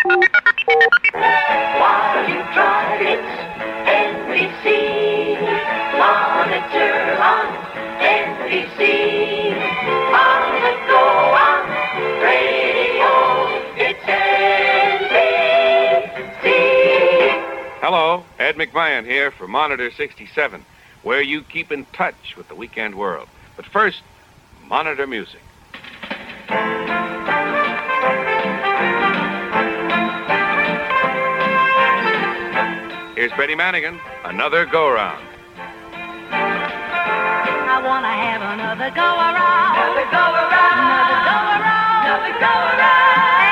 While you try it, NBC, monitor on NBC, on the go on radio, it's NBC. Hello, Ed McMahon here for Monitor 67, where you keep in touch with the weekend world. But first, Monitor music. Here's Betty Manigan, another go-around. I want to have another go-around. Another go-around. Another go-around. Another go-around.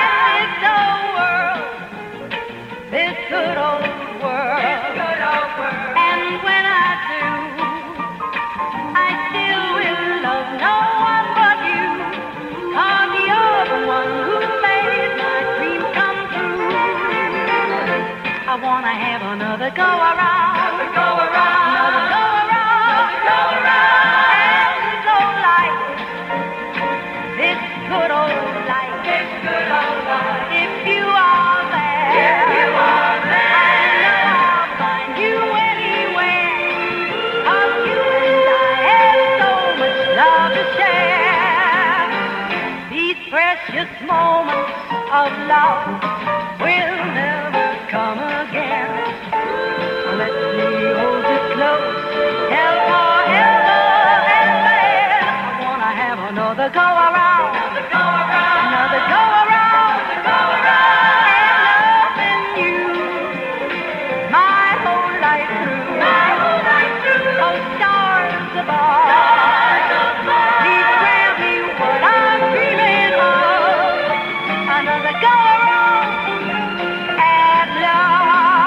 And this good old world. This good old world. And when I do, I still will love no one but you. 'Cause you're the one who made my dream come true. I want to have another go-around. Another go-around. Another go-around. Another go-around. And so like this good old life. This good old life. If you are there, If you are there, I know I'll find you anywhere. 'Cause you and I have so much love to share. These precious moments of love will never come again. Let me hold you close till forever and then. I wanna have another go-around. Another go-around. Another go-around. Another go-around. And loving you my whole life through. My whole life through. Oh, stars above. Stars above. Please grant me what I'm dreaming of. Another go-around and love.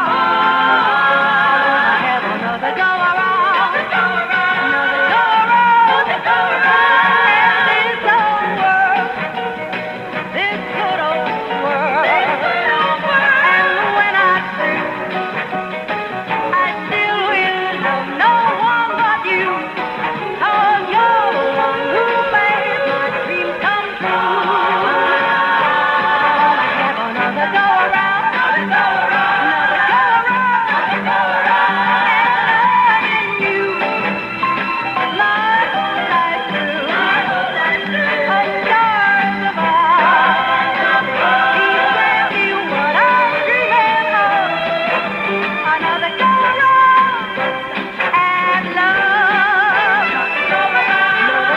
I wanna have another go-around. Another go-around. Another go-around. Another go-around. And this old world. This good old world. This good old world. And when I do, I still will love no one but you. 'Cause you're the one who made my dream come true. I wanna have another go-around. Another go-around. Another go-around. Another go-around. And loving you my whole life through. My whole life through. Oh, stars above. Please grant me what I'm dreaming of. Another go-around and love. Another go-around. Another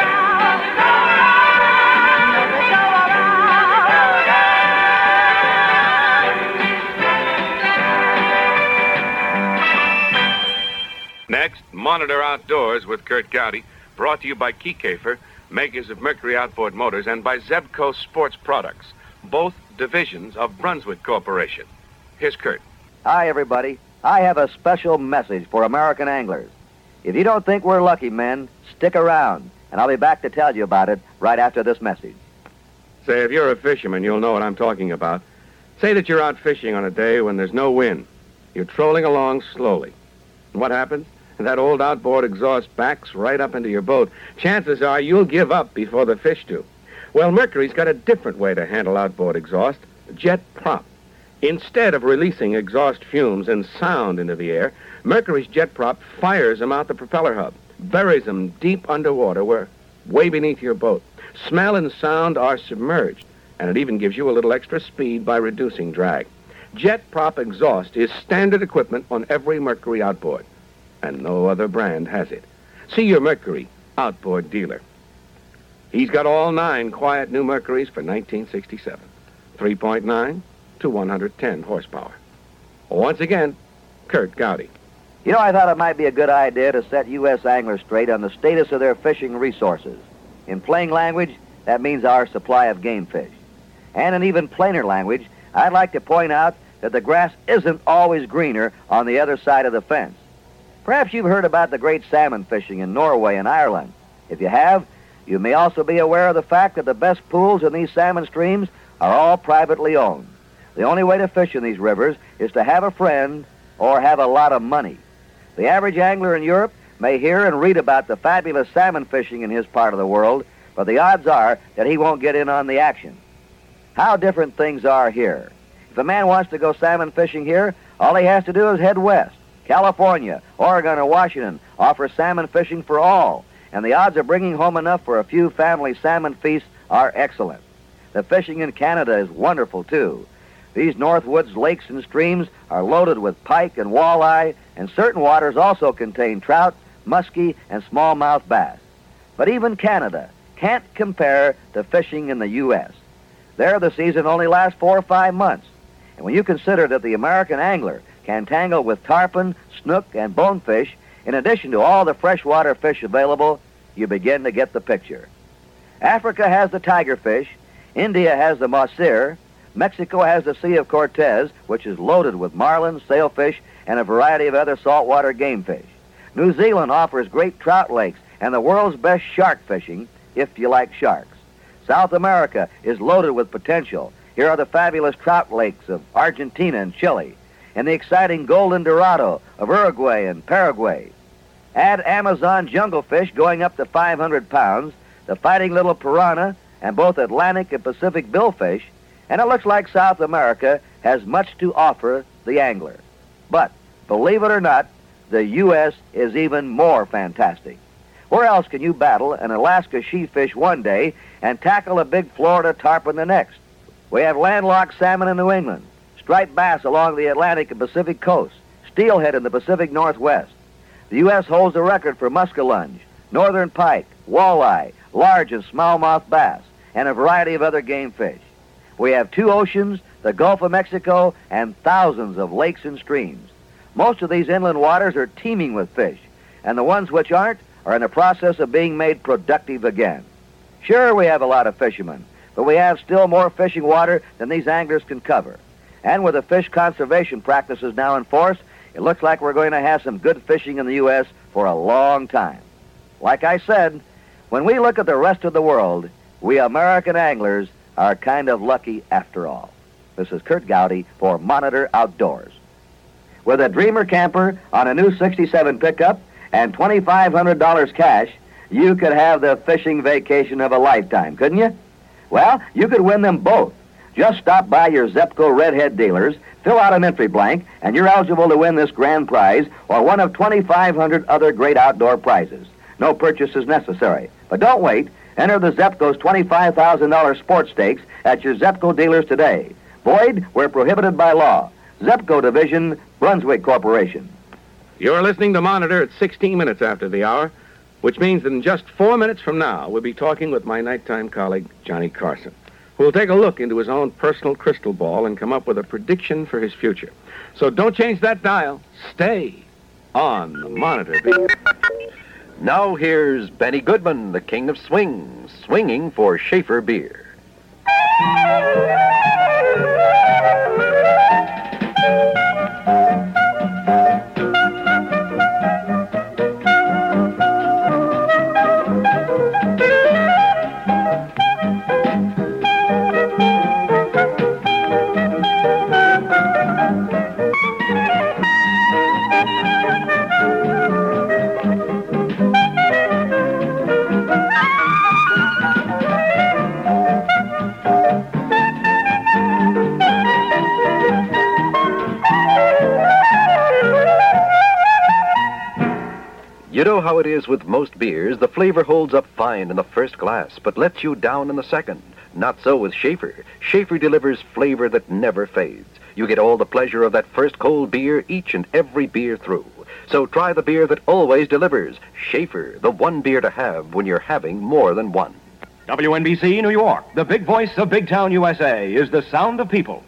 go-around. Next, Monitor Outdoors with Kurt Gowdy, brought to you by Kiekefer, makers of Mercury Outboard Motors, and by Zebco Sports Products, both divisions of Brunswick Corporation. Here's Kurt. Hi, everybody. I have a special message for American anglers. If you don't think we're lucky, men, stick around, and I'll be back to tell you about it right after this message. Say, if you're a fisherman, you'll know what I'm talking about. Say that you're out fishing on a day when there's no wind. You're trolling along slowly. And what happens? That old outboard exhaust backs right up into your boat. Chances are you'll give up before the fish do. Well, Mercury's got a different way to handle outboard exhaust, jet prop. Instead of releasing exhaust fumes and sound into the air, Mercury's jet prop fires them out the propeller hub, buries them deep underwater, way beneath your boat. Smell and sound are submerged, and it even gives you a little extra speed by reducing drag. Jet prop exhaust is standard equipment on every Mercury outboard, and no other brand has it. See your Mercury outboard dealer. He's got all 9 quiet new Mercuries for 1967, 3.9 to 110 horsepower. Once again, Kurt Gowdy. You know, I thought it might be a good idea to set U.S. anglers straight on the status of their fishing resources. In plain language, that means our supply of game fish. And in even plainer language, I'd like to point out that the grass isn't always greener on the other side of the fence. Perhaps you've heard about the great salmon fishing in Norway and Ireland. If you have, you may also be aware of the fact that the best pools in these salmon streams are all privately owned. The only way to fish in these rivers is to have a friend or have a lot of money. The average angler in Europe may hear and read about the fabulous salmon fishing in his part of the world, but the odds are that he won't get in on the action. How different things are here. If a man wants to go salmon fishing here, all he has to do is head west. California, Oregon, or Washington offer salmon fishing for all, and the odds of bringing home enough for a few family salmon feasts are excellent. The fishing in Canada is wonderful, too. These Northwoods lakes and streams are loaded with pike and walleye, and certain waters also contain trout, muskie, and smallmouth bass. But even Canada can't compare to fishing in the U.S. There, the season only lasts 4 or 5 months. And when you consider that the American angler can tangle with tarpon, snook, and bonefish, in addition to all the freshwater fish available, you begin to get the picture. Africa has the tigerfish, India has the mahseer, Mexico has the Sea of Cortez, which is loaded with marlin, sailfish, and a variety of other saltwater game fish. New Zealand offers great trout lakes and the world's best shark fishing, if you like sharks. South America is loaded with potential. Here are the fabulous trout lakes of Argentina and Chile, and the exciting golden dorado of Uruguay and Paraguay. Add Amazon junglefish going up to 500 pounds, the fighting little piranha, and both Atlantic and Pacific billfish, and it looks like South America has much to offer the angler. But, believe it or not, the U.S. is even more fantastic. Where else can you battle an Alaska sheathfish one day and tackle a big Florida tarpon the next? We have landlocked salmon in New England, striped bass along the Atlantic and Pacific coasts, steelhead in the Pacific Northwest. The U.S. holds the record for muskellunge, northern pike, walleye, large and smallmouth bass, and a variety of other game fish. We have 2 oceans, the Gulf of Mexico, and thousands of lakes and streams. Most of these inland waters are teeming with fish, and the ones which aren't are in the process of being made productive again. Sure, we have a lot of fishermen, but we have still more fishing water than these anglers can cover. And with the fish conservation practices now in force, it looks like we're going to have some good fishing in the U.S. for a long time. Like I said, when we look at the rest of the world, we American anglers are kind of lucky after all. This is Kurt Gowdy for Monitor Outdoors. With a Dreamer camper on a new 67 pickup and $2,500 cash, you could have the fishing vacation of a lifetime, couldn't you? Well, you could win them both. Just stop by your Zepco Redhead dealers, fill out an entry blank, and you're eligible to win this grand prize or one of 2,500 other great outdoor prizes. No purchase is necessary. But don't wait. Enter the Zepco's $25,000 sports stakes at your Zepco dealers today. Void where prohibited by law. Zepco Division, Brunswick Corporation. You're listening to Monitor at 16 minutes after the hour, which means that in just 4 minutes from now, we'll be talking with my nighttime colleague, Johnny Carson, who will take a look into his own personal crystal ball and come up with a prediction for his future. So don't change that dial. Stay on the Monitor beat. Now here's Benny Goodman, the king of swings, swinging for Schaefer Beer. You know how it is with most beers. The flavor holds up fine in the first glass, but lets you down in the second. Not so with Schaefer. Schaefer delivers flavor that never fades. You get all the pleasure of that first cold beer each and every beer through. So try the beer that always delivers. Schaefer, the one beer to have when you're having more than one. WNBC, New York, the big voice of Big Town, USA, is the sound of people.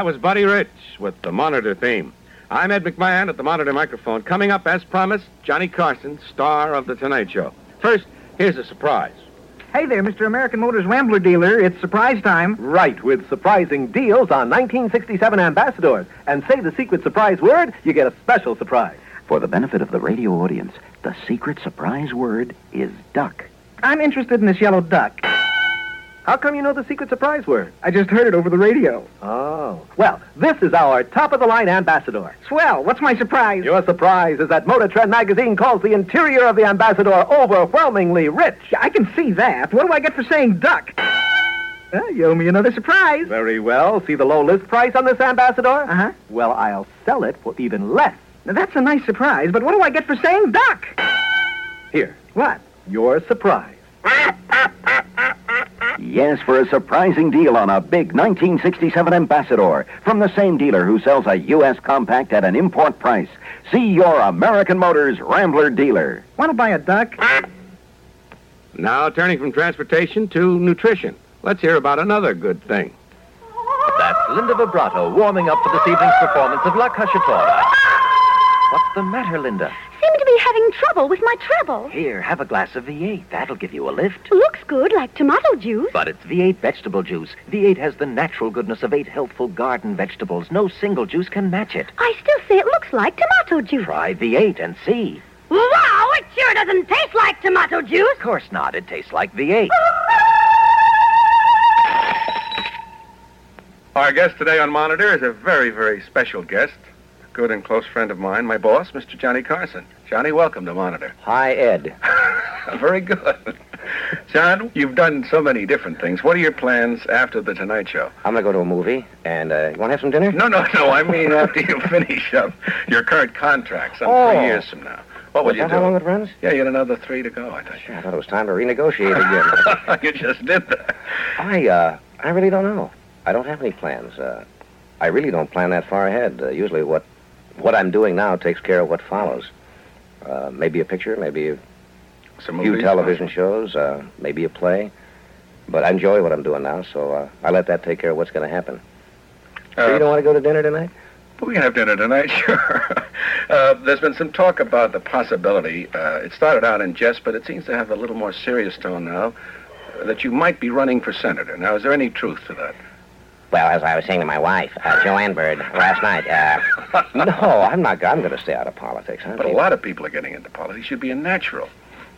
was Buddy Rich with the Monitor theme. I'm Ed McMahon at the Monitor microphone. Coming up, as promised, Johnny Carson, star of The Tonight Show. First, here's a surprise. Hey there, Mr. American Motors Rambler dealer. It's surprise time. Right, with surprising deals on 1967 Ambassadors. And say the secret surprise word, you get a special surprise. For the benefit of the radio audience, the secret surprise word is duck. I'm interested in this yellow duck. How come you know the secret surprise word? I just heard it over the radio. Oh. Well, this is our top-of-the-line Ambassador. Swell. What's my surprise? Your surprise is that Motor Trend magazine calls the interior of the Ambassador overwhelmingly rich. I can see that. What do I get for saying duck? You owe me another surprise. Very well. See the low list price on this Ambassador? Uh-huh. Well, I'll sell it for even less. Now, that's a nice surprise, but what do I get for saying duck? Here, What? your surprise. Yes, for a surprising deal on a big 1967 Ambassador from the same dealer who sells a U.S. compact at an import price. See your American Motors Rambler dealer. Want to buy a duck? Now, turning from transportation to nutrition. Let's hear about another good thing. That's Linda Vibrato warming up for this evening's performance of La Cacciatora. What's the matter, Linda? Seem to be having trouble with my treble. Here, have a glass of V8. That'll give you a lift. Looks good, like tomato juice. But it's V8 vegetable juice. V8 has the natural goodness of 8 healthful garden vegetables. No single juice can match it. I still say it looks like tomato juice. Try V8 and see. Wow, it sure doesn't taste like tomato juice. Of course not. It tastes like V8. Our guest today on Monitor is a very, very special guest. A good and close friend of mine, my boss, Mr. Johnny Carson. Johnny, welcome to Monitor. Hi, Ed. Very good. John, you've done so many different things. What are your plans after The Tonight Show? I'm going to go to a movie, and you want to have some dinner? No. I mean after you finish up your current contract some 3 years from now. What would you do? How long it runs? Yeah, you had another 3 to go, I think. Sure, I thought it was time to renegotiate again. You just did that. I really don't know. I don't have any plans. I really don't plan that far ahead. Usually what I'm doing now takes care of what follows. Maybe a picture, maybe a Some few movies, television shows, maybe a play. But I enjoy what I'm doing now, so I let that take care of what's going to happen. So you don't want to go to dinner tonight? We can have dinner tonight, sure. There's been some talk about the possibility, it started out in jest, but it seems to have a little more serious tone now, that you might be running for senator. Now, is there any truth to that? Well, as I was saying to my wife, Joanne Bird, last night, no, I'm not. I'm going to stay out of politics. But a lot of people are getting into politics. You'd be a natural.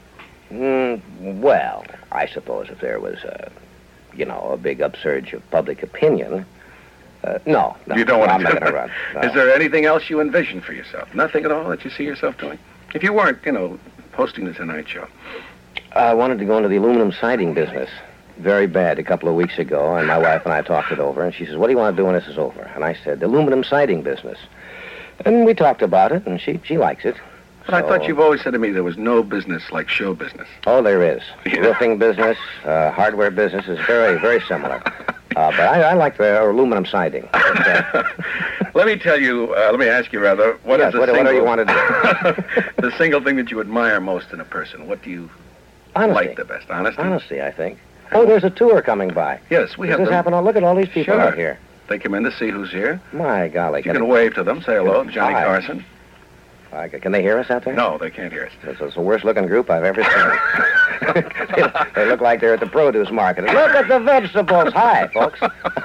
Well, I suppose if there was, a big upsurge of public opinion, no. You don't want to I'm do not going to that. run. No. Is there anything else you envision for yourself? Nothing at all that you see yourself doing? If you weren't, hosting the Tonight Show. I wanted to go into the aluminum siding business. Very bad a couple of weeks ago, and my wife and I talked it over, and she says, what do you want to do when this is over? And I said, the aluminum siding business. And we talked about it, and she likes it. But I thought you've always said to me there was no business like show business. Oh, there is. Yeah. Roofing business, hardware business is very, very similar. But I like the aluminum siding. Let me tell you, let me ask you rather, what do you want to do? The single thing that you admire most in a person? What do you like the best? Honesty? Honesty, I think. Oh, there's a tour coming by. Yes, we have this them. happen? Oh, look at all these people Sure. out here. They come in to see who's here. My golly. You can wave to them, say hello, Johnny Hi. Carson. Can they hear us out there? No, they can't hear us. It's the worst-looking group I've ever seen. They look like they're at the produce market. Look at the vegetables. Hi, folks.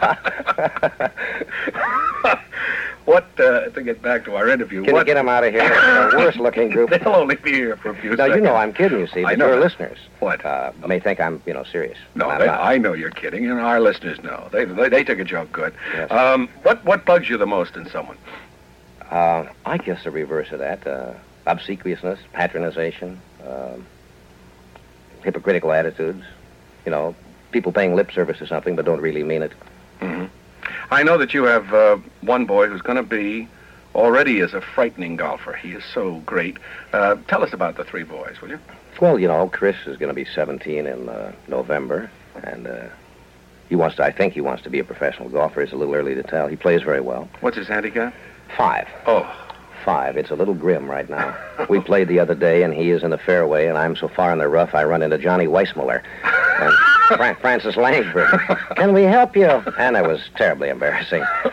To get back to our interview... Can you get them out of here? It's the worst-looking group. They'll only be here for a few Now, seconds. you know I'm kidding, you see, I but know your that. listeners What? may think I'm, serious. No, I'm not. I know you're kidding, and our listeners know. They took a joke good. Yes. What bugs you the most in someone? I guess the reverse of that. Obsequiousness, patronization, hypocritical attitudes. People paying lip service to something but don't really mean it. Mm-hmm. I know that you have one boy who's going to be already is a frightening golfer. He is so great. Tell us about the 3 boys, will you? Well, Chris is going to be 17 in November, and I think he wants to be a professional golfer. It's a little early to tell. He plays very well. What's his handicap? 5. Oh. 5. It's a little grim right now. We played the other day, and he is in the fairway, and I'm so far in the rough, I run into Johnny Weissmuller and Francis Langsford. Can we help you? And it was terribly embarrassing.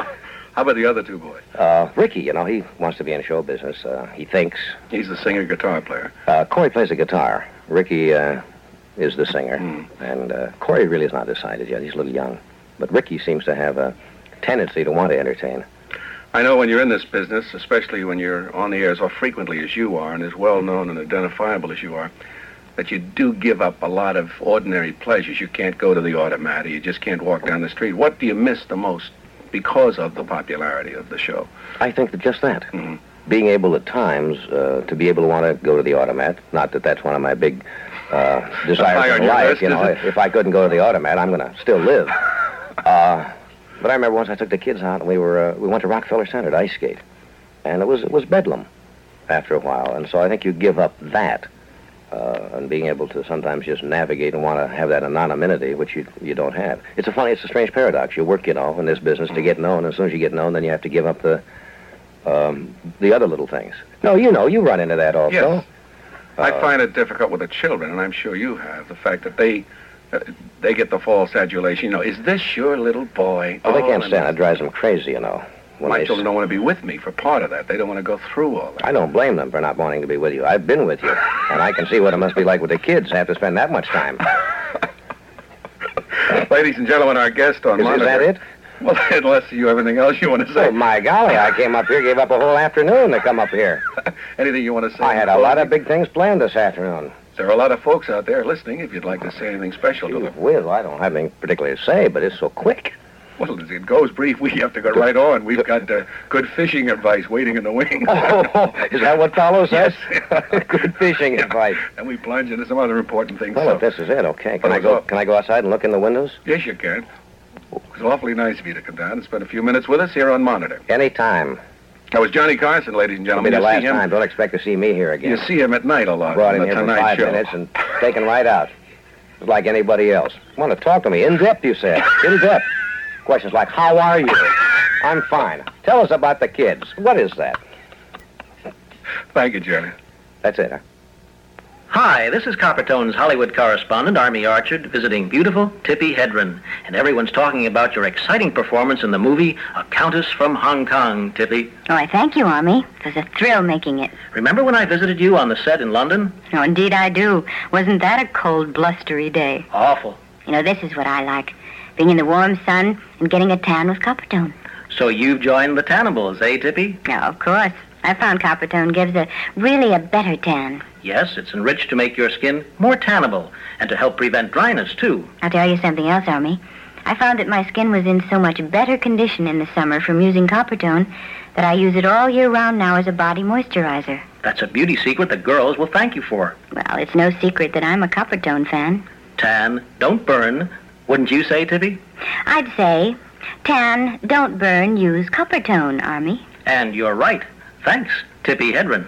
How about the other two boys? Ricky, he wants to be in show business. He thinks. He's the singer, guitar player. Corey plays the guitar. Ricky is the singer. And Corey really is not decided yet. He's a little young. But Ricky seems to have a tendency to want to entertain. I know when you're in this business, especially when you're on the air as frequently as you are and as well known and identifiable as you are, that you do give up a lot of ordinary pleasures. You can't go to the automat, or you just can't walk down the street. What do you miss the most because of the popularity of the show? I think that just that. Being able at times to be able to want to go to the automat, not that that's one of my big desires in life. If I couldn't go to the automat, I'm going to still live. But I remember once I took the kids out and we went to Rockefeller Center to ice skate. And it was bedlam after a while. And so I think you give up that. And being able to sometimes just navigate and want to have that anonymity, which you don't have. It's a strange paradox. You work, in this business to get known. As soon as you get known, then you have to give up the other little things. No, you run into that also. Yes. I find it difficult with the children, and I'm sure you have, the fact that they get the false adulation. Is this your little boy? Well, they can't stand it. It drives them crazy, My children don't want to be with me for part of that. They don't want to go through all that. I don't blame them for not wanting to be with you. I've been with you, and I can see what it must be like with the kids. Have to spend that much time. Ladies and gentlemen, our guest on Monitor. Is that it? Well, unless you have anything else you want to say. Oh, my golly, I came up here, gave up a whole afternoon to come up here. Anything you want to say? I had a lot of big things planned this afternoon. There are a lot of folks out there listening if you'd like to say anything special to them. Well, I don't have anything particularly to say, but it's so quick. Well, as it goes brief, we have to go right on. We've got good fishing advice waiting in the wings. Is that what follows? Yes. Good fishing advice. And we plunge into some other important things. Well, if this is it, okay. Can I go outside and look in the windows? Yes, you can. It's awfully nice of you to come down and spend a few minutes with us here on Monitor. Anytime. That was Johnny Carson, ladies and gentlemen. It'll be the last time. Don't expect to see me here again. You see him at night a lot. Brought him here for 5 minutes and taken right out. Just like anybody else. Want to talk to me? In depth, you said. In depth. Questions like, how are you? I'm fine. Tell us about the kids. What is that? Thank you, Johnny. That's it, huh? Hi, this is Coppertone's Hollywood correspondent, Army Archard, visiting beautiful Tippi Hedren. And everyone's talking about your exciting performance in the movie A Countess from Hong Kong, Tippi. Oh, I thank you, Army. It was a thrill making it. Remember when I visited you on the set in London? Oh, indeed I do. Wasn't that a cold, blustery day? Awful. This is what I like. Being in the warm sun and getting a tan with Coppertone. So you've joined the Tannibals, eh, Tippi? Oh, of course. I found Coppertone gives really a better tan. Yes, it's enriched to make your skin more tannable and to help prevent dryness, too. I'll tell you something else, Army. I found that my skin was in so much better condition in the summer from using Coppertone that I use it all year round now as a body moisturizer. That's a beauty secret the girls will thank you for. Well, it's no secret that I'm a Coppertone fan. Tan, don't burn. Wouldn't you say, Tippi? I'd say, tan, don't burn, use Coppertone, Army. And you're right. Thanks, Tippi Hedren.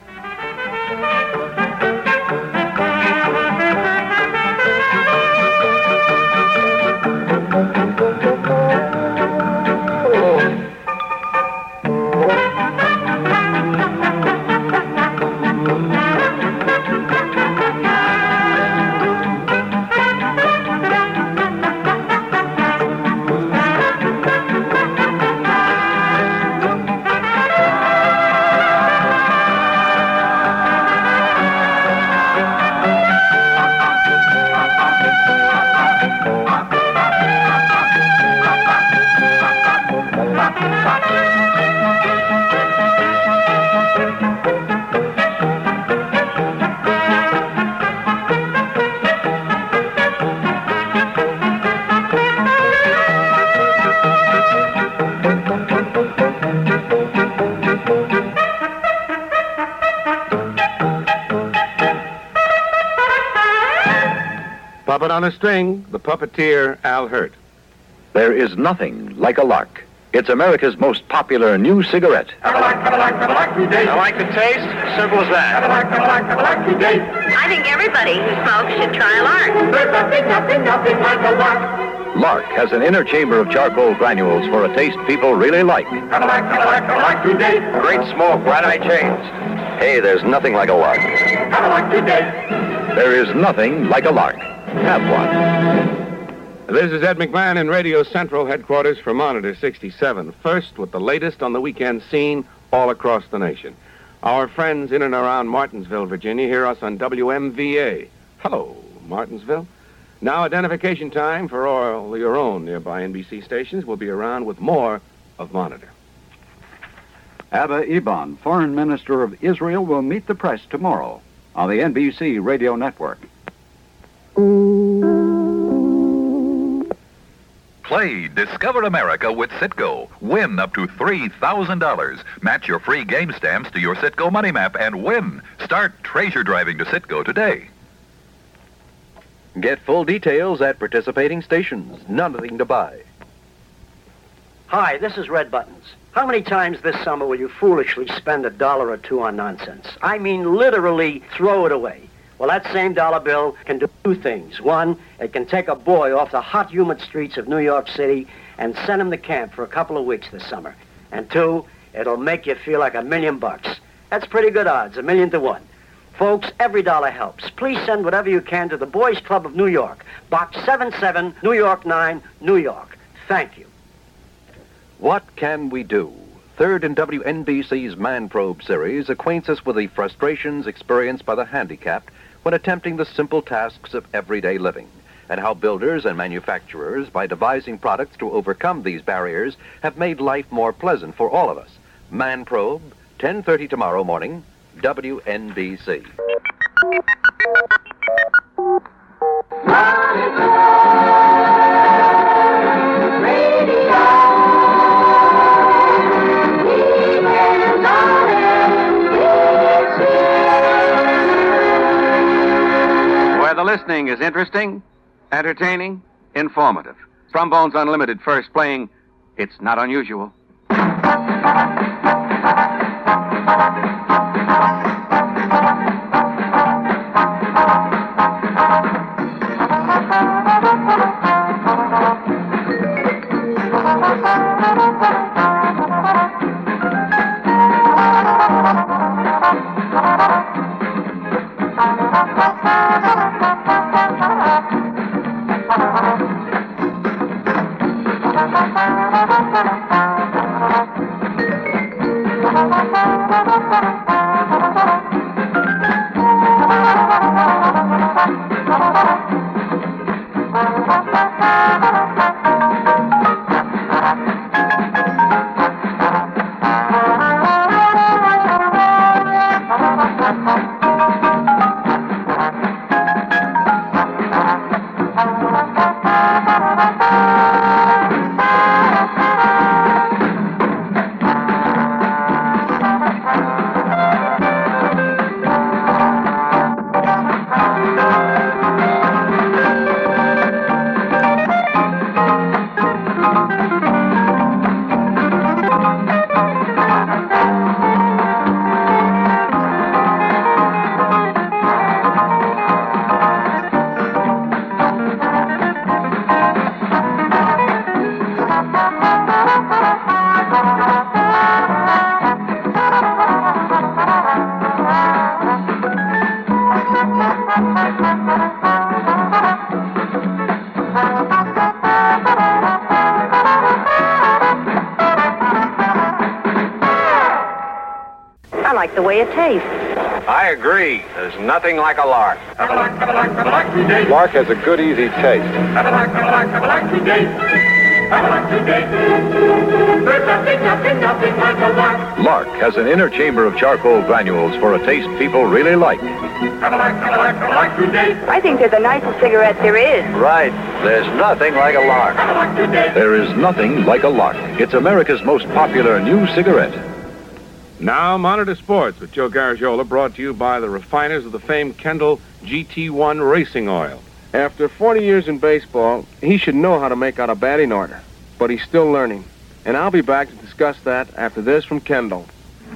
Puppet on a String, the puppeteer Al Hurt. There is nothing like a lark. It's America's most popular new cigarette. I like the taste. Simple as that. I think everybody who smokes should try a lark. There's nothing like a lark. Lark has an inner chamber of charcoal granules for a taste people really like. Great smoke. Right eye changed. Hey, there's nothing like a lark. There is nothing like a lark. Have one. This is Ed McMahon in Radio Central headquarters for Monitor 67. First, with the latest on the weekend scene all across the nation. Our friends in and around Martinsville, Virginia, hear us on WMVA. Hello, Martinsville. Now, identification time for all your own nearby NBC stations. We'll be around with more of Monitor. Abba Eban, Foreign Minister of Israel, will meet the press tomorrow on the NBC radio network. Play Discover America with Citgo. Win up to $3,000. Match your free game stamps to your Citgo Money Map and win. Start treasure driving to Citgo today. Get full details at participating stations. Nothing to buy. Hi, this is Red Buttons. How many times this summer will you foolishly spend $1 or $2 on nonsense? I mean, literally throw it away. Well, that same dollar bill can do two things. One, it can take a boy off the hot, humid streets of New York City and send him to camp for a couple of weeks this summer. And two, it'll make you feel like $1 million. That's pretty good odds, 1,000,000 to 1. Folks, every dollar helps. Please send whatever you can to the Boys Club of New York, Box 77, New York 9, New York. Thank you. What can we do? Third in WNBC's Man Probe series acquaints us with the frustrations experienced by the handicapped when attempting the simple tasks of everyday living, and how builders and manufacturers, by devising products to overcome these barriers, have made life more pleasant for all of us. Man Probe, 10:30 tomorrow morning, WNBC. Where the listening is interesting, entertaining, informative. Trombones Unlimited first playing It's Not Unusual. I like the way it tastes. I agree. There's nothing like a lark. Lark has a good, easy taste. There's nothing like a lark. Lark has an inner chamber of charcoal granules for a taste people really like. I think they're the nicest cigarettes there is. Right. There's nothing like a lark. There is nothing like a lark. It's America's most popular new cigarette. Now, Monitor Sports with Joe Garagiola, brought to you by the refiners of the famed Kendall GT1 Racing Oil. After 40 years in baseball, he should know how to make out a batting order, but he's still learning. And I'll be back to discuss that after this from Kendall.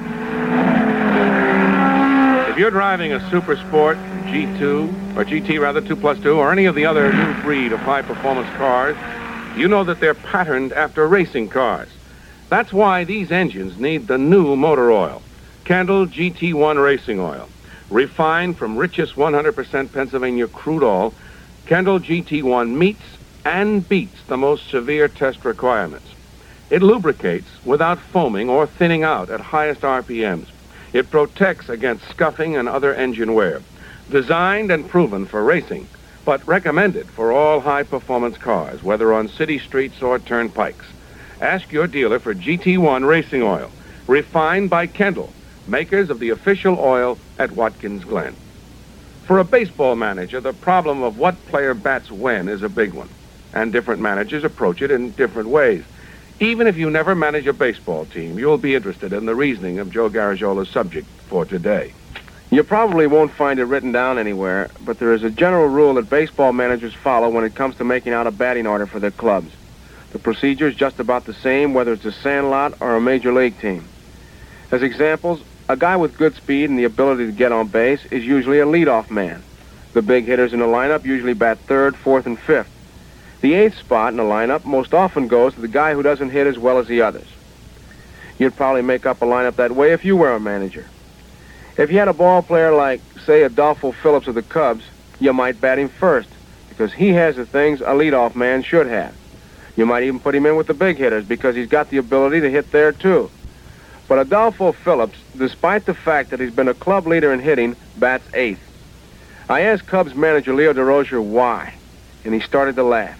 If you're driving a Super Sport, G2, or GT rather, 2+2, or any of the other new breed of high-performance cars, you know that they're patterned after racing cars. That's why these engines need the new motor oil, Kendall GT1 Racing Oil. Refined from richest 100% Pennsylvania crude oil, Kendall GT1 meets and beats the most severe test requirements. It lubricates without foaming or thinning out at highest RPMs. It protects against scuffing and other engine wear. Designed and proven for racing, but recommended for all high-performance cars, whether on city streets or turnpikes. Ask your dealer for GT1 racing oil, refined by Kendall, makers of the official oil at Watkins Glen. For a baseball manager, the problem of what player bats when is a big one, and different managers approach it in different ways. Even if you never manage a baseball team, you'll be interested in the reasoning of Joe Garagiole's subject for today. You probably won't find it written down anywhere, but there is a general rule that baseball managers follow when it comes to making out a batting order for their clubs. The procedure is just about the same whether it's a sandlot or a major league team. As examples, a guy with good speed and the ability to get on base is usually a leadoff man. The big hitters in the lineup usually bat third, fourth, and fifth. The eighth spot in the lineup most often goes to the guy who doesn't hit as well as the others. You'd probably make up a lineup that way if you were a manager. If you had a ball player like, say, Adolfo Phillips of the Cubs, you might bat him first, because he has the things a leadoff man should have. You might even put him in with the big hitters, because he's got the ability to hit there, too. But Adolfo Phillips, despite the fact that he's been a club leader in hitting, bats eighth. I asked Cubs manager Leo DeRozier why, and he started to laugh.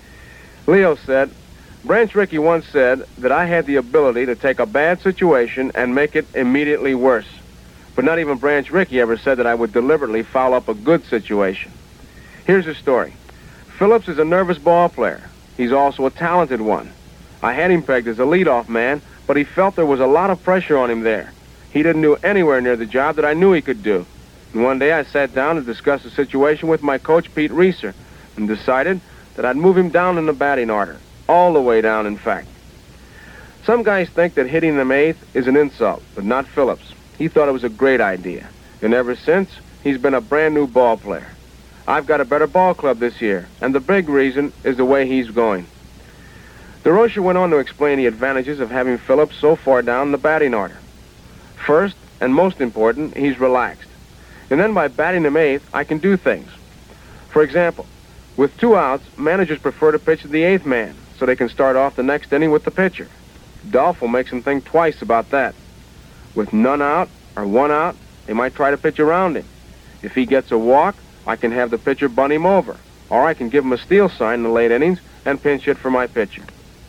Leo said, Branch Rickey once said that I had the ability to take a bad situation and make it immediately worse. But not even Branch Rickey ever said that I would deliberately foul up a good situation. Here's the story. Phillips is a nervous ball player. He's also a talented one. I had him pegged as a leadoff man, but he felt there was a lot of pressure on him there. He didn't do anywhere near the job that I knew he could do. And one day I sat down to discuss the situation with my coach, Pete Reeser, and decided that I'd move him down in the batting order. All the way down, in fact. Some guys think that hitting them eighth is an insult, but not Phillips. He thought it was a great idea. And ever since, he's been a brand new ball player. I've got a better ball club this year, and the big reason is the way he's going. DeRozier went on to explain the advantages of having Phillips so far down the batting order. First, and most important, he's relaxed. And then by batting him eighth, I can do things. For example, with 2 outs, managers prefer to pitch to the eighth man, so they can start off the next inning with the pitcher. Dolph makes them think twice about that. With none out, or 1 out, they might try to pitch around him. If he gets a walk, I can have the pitcher bunt him over, or I can give him a steal sign in the late innings and pinch hit for my pitcher.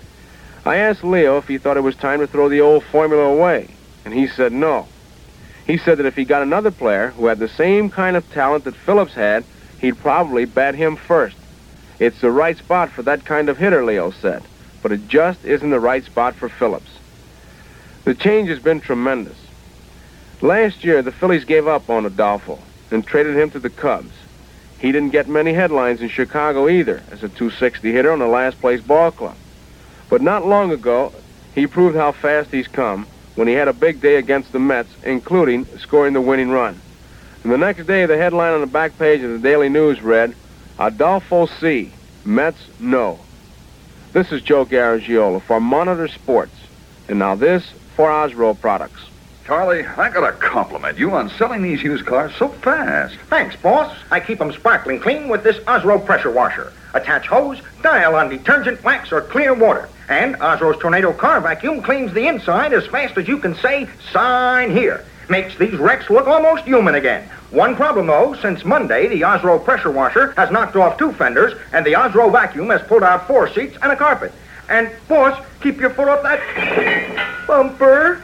I asked Leo if he thought it was time to throw the old formula away, and he said no. He said that if he got another player who had the same kind of talent that Phillips had, he'd probably bat him first. It's the right spot for that kind of hitter, Leo said, but it just isn't the right spot for Phillips. The change has been tremendous. Last year, the Phillies gave up on Adolfo and traded him to the Cubs. He didn't get many headlines in Chicago either as a .260 hitter on the last-place ball club. But not long ago, he proved how fast he's come when he had a big day against the Mets, including scoring the winning run. And the next day, the headline on the back page of the Daily News read, Adolfo C. Mets no. This is Joe Garagiola for Monitor Sports. And now this for Osro Products. Charlie, I gotta compliment you on selling these used cars so fast. Thanks, boss. I keep them sparkling clean with this Osro pressure washer. Attach hose, dial on detergent, wax, or clear water. And Osro's Tornado car vacuum cleans the inside as fast as you can say, sign here. Makes these wrecks look almost human again. One problem, though, since Monday, the Osro pressure washer has knocked off 2 fenders, and the Osro vacuum has pulled out 4 seats and a carpet. And, boss, keep your foot off that bumper.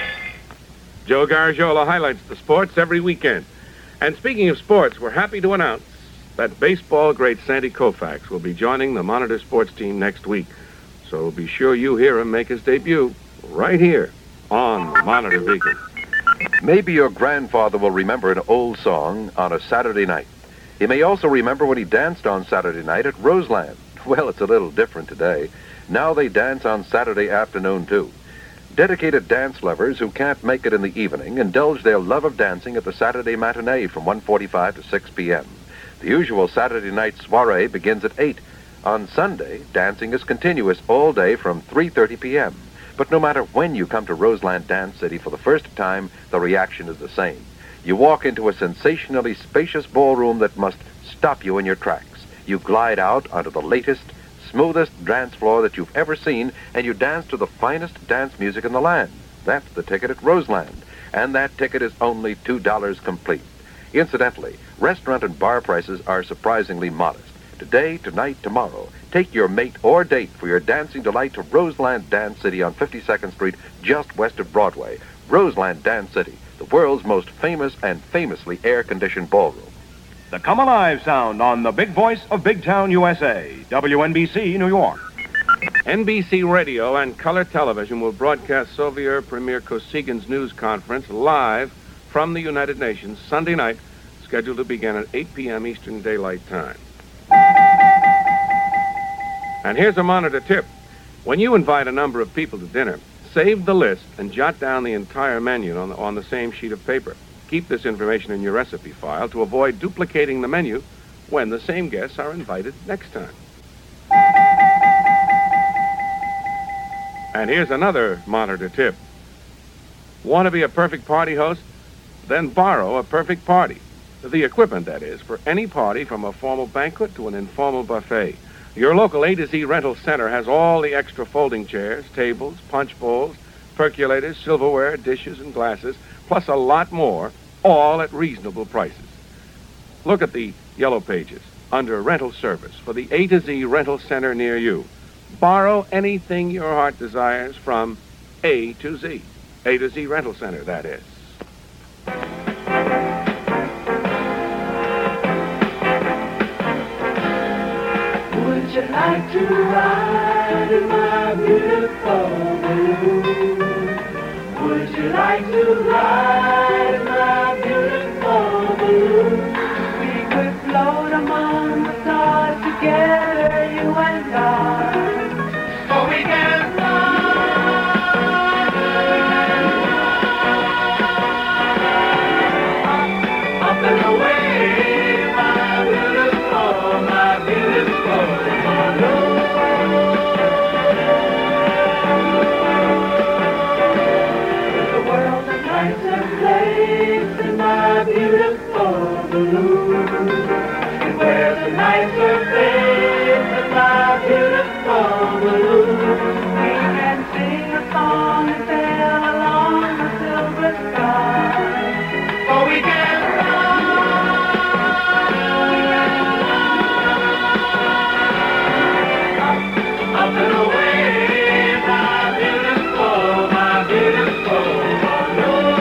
Joe Garagiola highlights the sports every weekend. And speaking of sports, we're happy to announce that baseball great Sandy Koufax will be joining the Monitor Sports team next week. So be sure you hear him make his debut right here on the Monitor Beacon. Maybe your grandfather will remember an old song on a Saturday night. He may also remember when he danced on Saturday night at Roseland. Well, it's a little different today. Now they dance on Saturday afternoon, too. Dedicated dance lovers who can't make it in the evening indulge their love of dancing at the Saturday matinee from 1:45 to 6 p.m. The usual Saturday night soiree begins at 8. On Sunday, dancing is continuous all day from 3:30 p.m. But no matter when you come to Roseland Dance City for the first time, the reaction is the same. You walk into a sensationally spacious ballroom that must stop you in your tracks. You glide out onto the latest, smoothest dance floor that you've ever seen, and you dance to the finest dance music in the land. That's the ticket at Roseland, and that ticket is only $2 complete. Incidentally, restaurant and bar prices are surprisingly modest. Today, tonight, tomorrow, take your mate or date for your dancing delight to Roseland Dance City on 52nd Street, just west of Broadway. Roseland Dance City, the world's most famous and famously air-conditioned ballroom. The Come Alive sound on the big voice of Big Town, USA, WNBC, New York. NBC Radio and Color Television will broadcast Soviet Premier Kosygин's news conference live from the United Nations Sunday night, scheduled to begin at 8 p.m. Eastern Daylight Time. And here's a monitor tip. When you invite a number of people to dinner, save the list and jot down the entire menu on the same sheet of paper. Keep this information in your recipe file to avoid duplicating the menu when the same guests are invited next time. And here's another monitor tip. Want to be a perfect party host? Then borrow a perfect party. The equipment, that is, for any party from a formal banquet to an informal buffet. Your local A to Z rental center has all the extra folding chairs, tables, punch bowls, percolators, silverware, dishes, and glasses, plus a lot more, all at reasonable prices. Look at the yellow pages under Rental Service for the A to Z rental center near you. Borrow anything your heart desires from A to Z. A to Z Rental Center, that is. Would you like to ride in my beautiful balloon? Would you like to ride in my beautiful balloon? We could float among the stars together, you and I. For we can fly. Up and away, my beautiful balloon. The world of nights and days in my beautiful balloon. And where the nights are days in my beautiful balloon. We can sing a song and sail along the silver sky. For we can up and away, my beautiful balloon.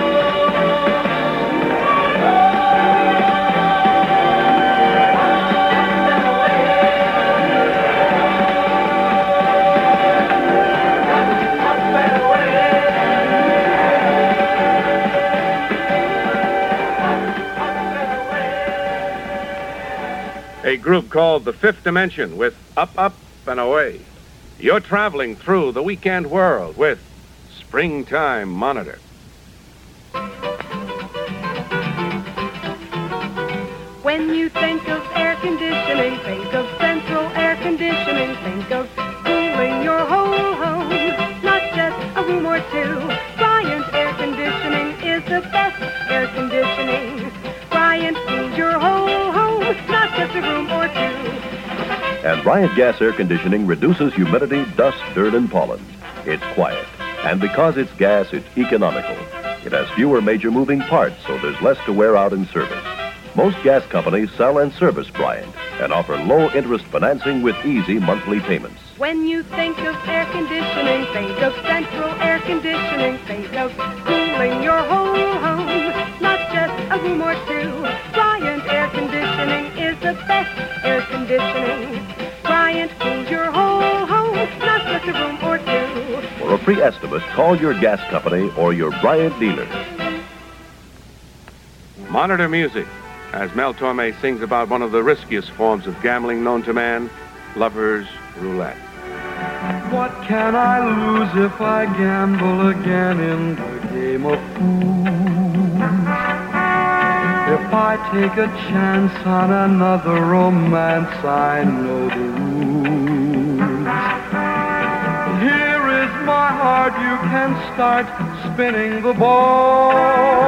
A group called The Fifth Dimension with Up, Up, and Away. You're traveling through the weekend world with Springtime Monitor. When you think of air conditioning, think of central air conditioning, think of cooling your whole home, not just a room or two. Bryant Air Conditioning is the best air conditioning. Bryant cools your whole home, not just a room or two. And Bryant Gas Air Conditioning reduces humidity, dust, dirt, and pollen. It's quiet. And because it's gas, it's economical. It has fewer major moving parts, so there's less to wear out in service. Most gas companies sell and service Bryant and offer low-interest financing with easy monthly payments. When you think of air conditioning, think of central air conditioning, think of cooling your whole home, not just a room or two. Bryant Air Conditioning is the best air conditioning. Bryant cools your whole home, not just a room or two. For a free estimate, call your gas company or your Bryant dealer. Monitor music, as Mel Torme sings about one of the riskiest forms of gambling known to man, lovers' roulette. What can I lose if I gamble again in the game of fools? If I take a chance on another romance, I know the rules. Here is my heart, you can start spinning the ball.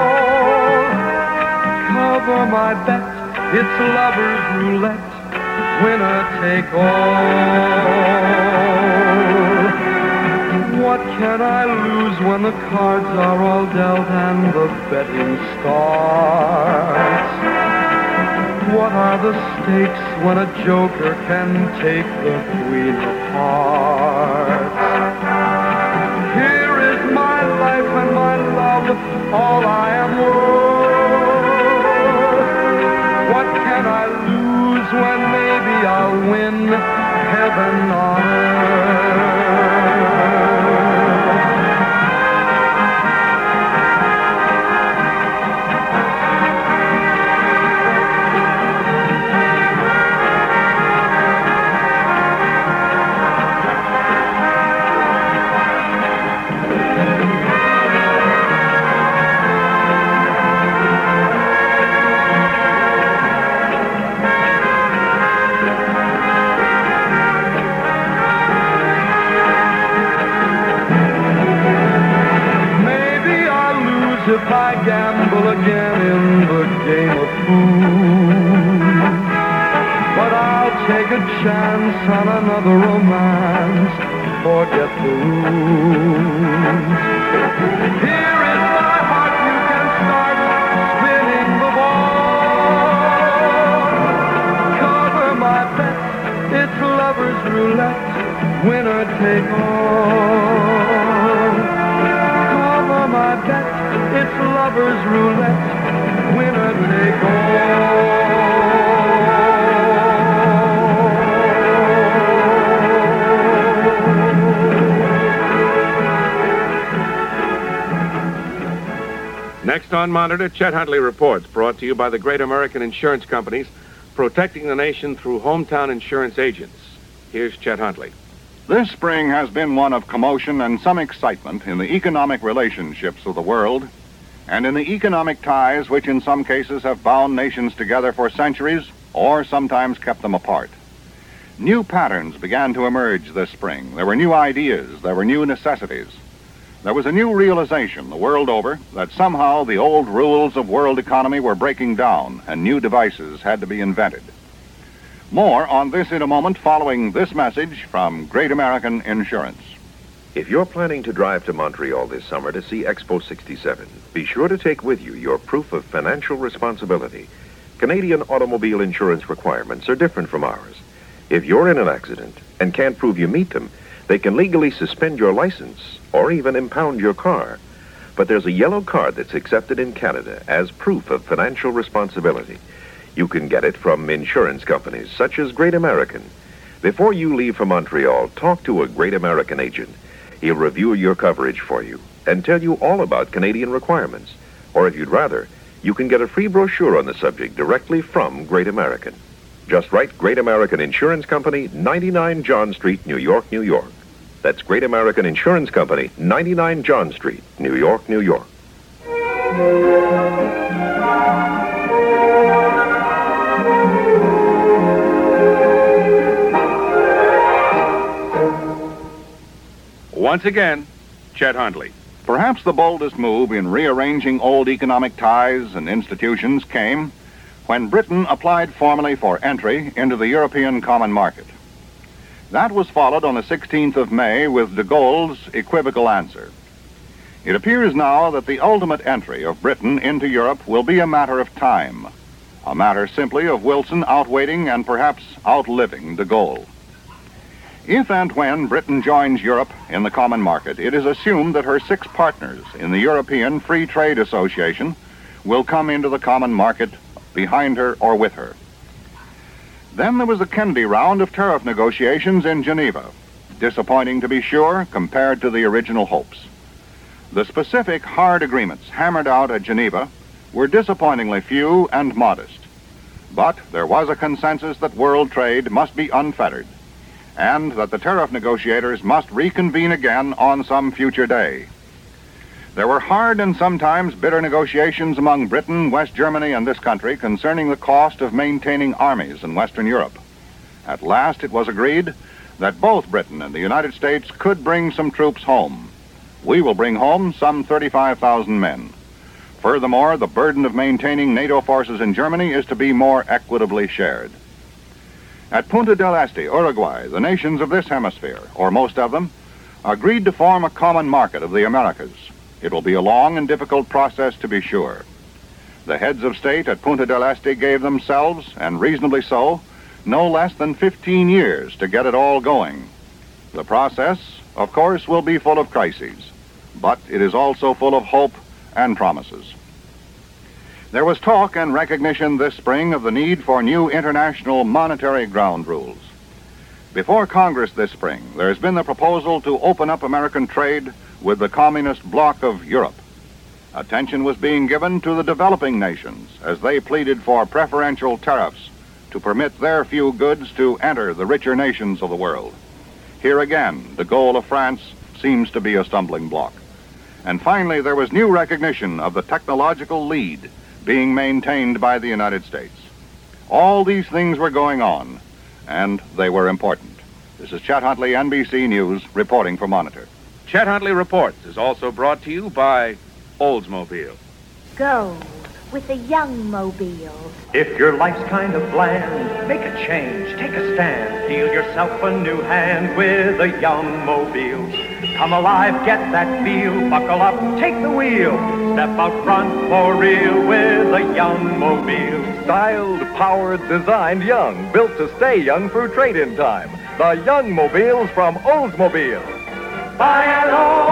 Cover my bet, it's lovers' roulette. winner take all. What can I lose when the cards are all dealt and the betting starts? What are the stakes when a joker can take the queen of hearts? Here is my life and my love, all I am worth. What can I lose when maybe I'll win heaven on earth? If I gamble again in the game of fools, but I'll take a chance on another romance, forget the rules. Here is my heart, you can start spinning the ball. Cover my bet, it's lover's roulette, winner take all. Cover my bet, it's lover's roulette, winner take all. Next on Monitor, Chet Huntley reports, brought to you by the great American insurance companies, protecting the nation through hometown insurance agents. Here's Chet Huntley. This spring has been one of commotion and some excitement in the economic relationships of the world, and in the economic ties which in some cases have bound nations together for centuries or sometimes kept them apart. New patterns began to emerge this spring. There were new ideas, there were new necessities. There was a new realization the world over that somehow the old rules of world economy were breaking down and new devices had to be invented. More on this in a moment following this message from Great American Insurance. If you're planning to drive to Montreal this summer to see Expo 67, be sure to take with you your proof of financial responsibility. Canadian automobile insurance requirements are different from ours. If you're in an accident and can't prove you meet them, they can legally suspend your license or even impound your car. But there's a yellow card that's accepted in Canada as proof of financial responsibility. You can get it from insurance companies such as Great American. Before you leave for Montreal, talk to a Great American agent. He'll review your coverage for you and tell you all about Canadian requirements. Or if you'd rather, you can get a free brochure on the subject directly from Great American. Just write Great American Insurance Company, 99 John Street, New York, New York. That's Great American Insurance Company, 99 John Street, New York, New York. Once again, Chet Huntley. Perhaps the boldest move in rearranging old economic ties and institutions came when Britain applied formally for entry into the European Common Market. That was followed on the 16th of May with de Gaulle's equivocal answer. It appears now that the ultimate entry of Britain into Europe will be a matter of time, a matter simply of Wilson outwaiting and perhaps outliving de Gaulle. If and when Britain joins Europe in the common market, it is assumed that her 6 partners in the European Free Trade Association will come into the common market behind her or with her. Then there was the Kennedy round of tariff negotiations in Geneva, disappointing to be sure compared to the original hopes. The specific hard agreements hammered out at Geneva were disappointingly few and modest, but there was a consensus that world trade must be unfettered, and that the tariff negotiators must reconvene again on some future day. There were hard and sometimes bitter negotiations among Britain, West Germany, and this country concerning the cost of maintaining armies in Western Europe. At last it was agreed that both Britain and the United States could bring some troops home. We will bring home some 35,000 men. Furthermore, the burden of maintaining NATO forces in Germany is to be more equitably shared. At Punta del Este, Uruguay, the nations of this hemisphere, or most of them, agreed to form a common market of the Americas. It will be a long and difficult process, to be sure. The heads of state at Punta del Este gave themselves, and reasonably so, no less than 15 years to get it all going. The process, of course, will be full of crises, but it is also full of hope and promises. There was talk and recognition this spring of the need for new international monetary ground rules. Before Congress this spring, there's been the proposal to open up American trade with the communist bloc of Europe. Attention was being given to the developing nations as they pleaded for preferential tariffs to permit their few goods to enter the richer nations of the world. Here again, the goal of France seems to be a stumbling block. And finally, there was new recognition of the technological lead being maintained by the United States. All these things were going on, and they were important. This is Chet Huntley, NBC News, reporting for Monitor. Chet Huntley Reports is also brought to you by Oldsmobile. Go with the young mobile. If your life's kind of bland, make a change, take a stand. Feel yourself a new hand with the young mobile. Come alive, get that feel, buckle up, take the wheel. Step out front for real with the young mobile. Styled, powered, designed young, built to stay young through trade-in time. The Young Mobiles from Oldsmobile. Buy an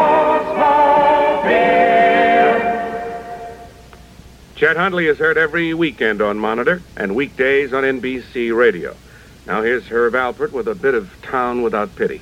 Oldsmobile. Chet Huntley is heard every weekend on Monitor and weekdays on NBC Radio. Now here's Herb Alpert with a bit of Town Without Pity.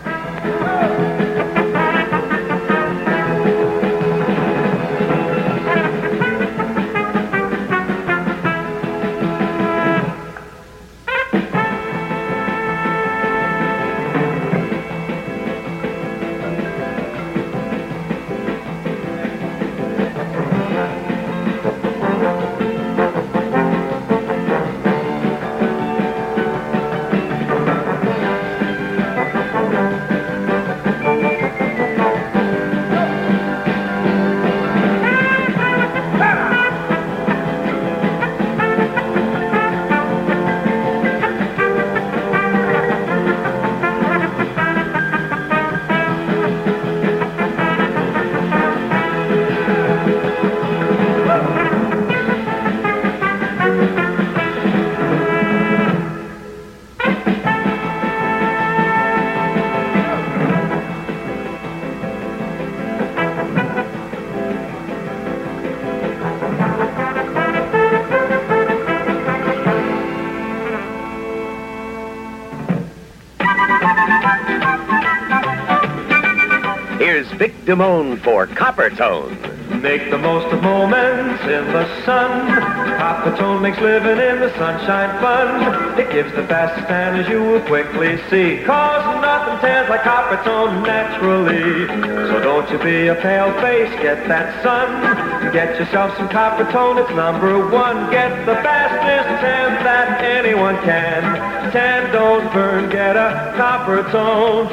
Here's Vic Damone for Coppertone. Make the most of moments in the sun. Coppertone makes living in the sunshine fun. It gives the fastest tan, as you will quickly see. Cause nothing tans like Coppertone naturally. So don't you be a pale face, get that sun. Get yourself some Coppertone, it's #1. Get the fastest tan that anyone can. Tan don't burn, get a Coppertone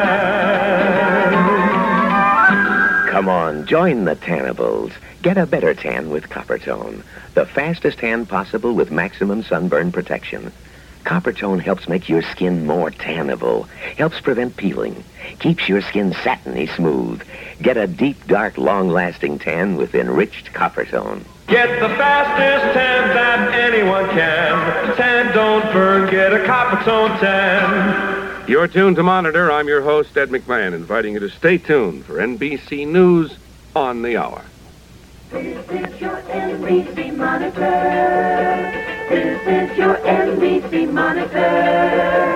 tan. Come on, join the Tannables. Get a better tan with Coppertone. The fastest tan possible with maximum sunburn protection. Coppertone helps make your skin more tannable, helps prevent peeling, keeps your skin satiny smooth. Get a deep, dark, long-lasting tan with enriched Coppertone. Get the fastest tan that anyone can. Tan don't burn, get a Coppertone tan. You're tuned to Monitor. I'm your host, Ed McMahon, inviting you to stay tuned for NBC News on the Hour. This is your NBC Monitor. This is your NBC Monitor.